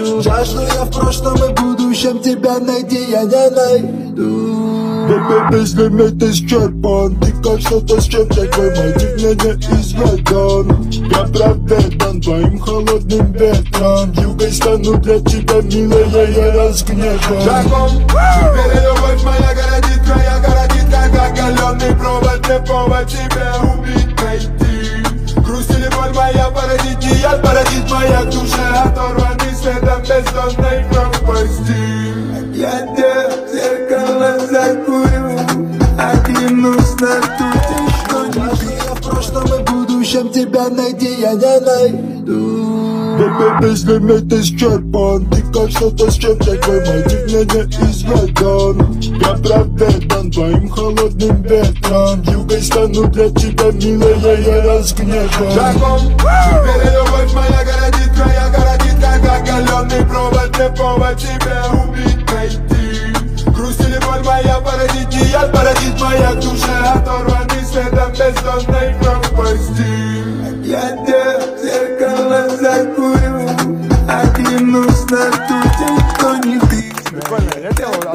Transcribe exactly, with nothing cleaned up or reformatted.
хочу. Жажду я в прошлом и будущем, тебя найти я не найду. Без лимит исчерпан, ты как что-то с чем-то, твой мотив мне не изведан. Я проведан твоим холодным ветром, югой стану для тебя, милая, я разгневан. Шагом, теперь любовь моя городит, твоя городит, как оголенный провод. Не повод тебя убить, найти. Грусть или боль моя породит, не яд породит моя душа, оторванный светом бездонной пропасти. Я тебе в зеркало закурю, один нужно тут и что не ты. Я в прошлом и будущем, тебя найти я не найду. Без лимит исчерпан, ты как что-то с чем-то, твой мотив мне не изведан. Я проведан твоим холодным ветром, югой стану для тебя, милая, я разгневан. Шагом, теперь любовь моя городит, твоя городит, как оголенный провод. Не повод тебя убить, найти. Грусть или боль моя породит, не яд породит моя душа, оторванный светом бездонной пропасти.